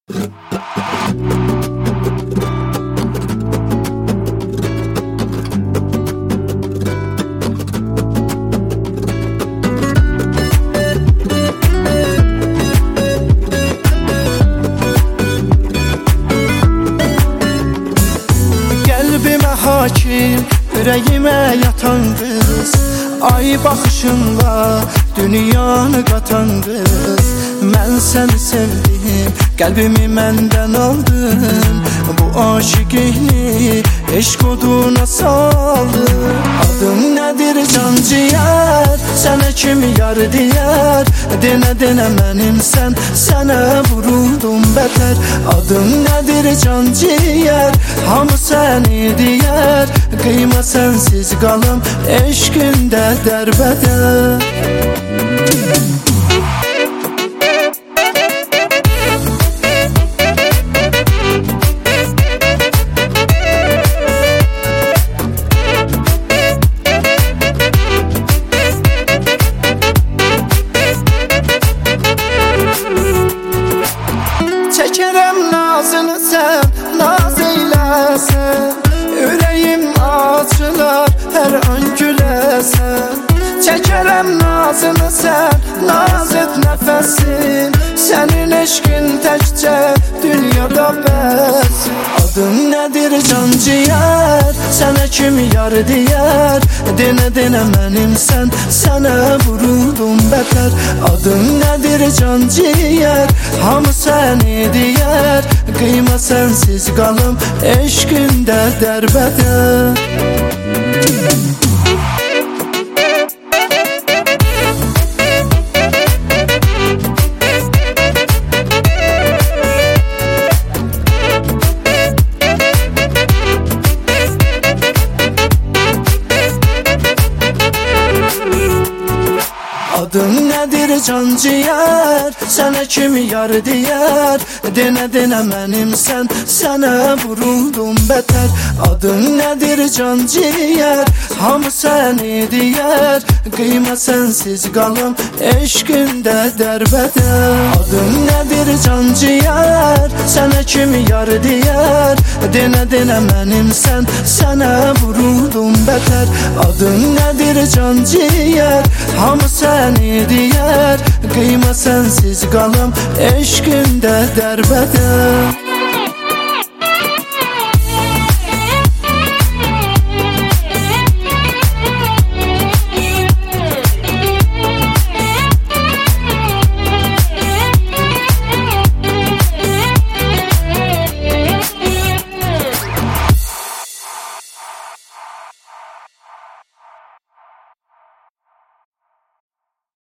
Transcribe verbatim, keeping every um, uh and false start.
Qəlbimə hakim, ürəyimə yatan qız, ay baxışınla dünyanı qatan qız. Mən səni sevdim, qəlbimi məndən aldın, bu aşiqini eşq oduna saldın. Adın nədir can ciyər, sənə kimi yar deyər, denə denə mənimsən, sənə vuruldum bətər. Adın nədir can ciyər, hamı səni deyər, qıyma sənsiz qalım, eşqində dərbədər. Çəkərəm nazını sən, naz eyləsən, ürəyim açılar, hər an güləsən. Çəkərəm nazını sən, naz et nəfəsin, sənin eşqin təkcə dünyada bəsin. Adın nədir can ciyər, sənə kimi yar deyər, denə denə mənimsən, sənə vuruldum bətər. Adın nədir can ciyər, hamı səni deyər, qıyma sənsiz qalım, eşqində dərbədər. Adın nədir can ciyər, sənə kimi yar deyər, denə denə mənimsən, sənə vuruldum bətər. Adın nədir can ciyər, hamı səni deyər, qıyma sənsiz qalım, eşqində dərbədər. Adın nədir can ciyər, sənə kimi yar deyər, denə denə mənimsən, sənə vuruldum bətər. Adın nədir can ciyər, hamı səni deyər, qıyma sənsiz qalım, eşqində dərbədər.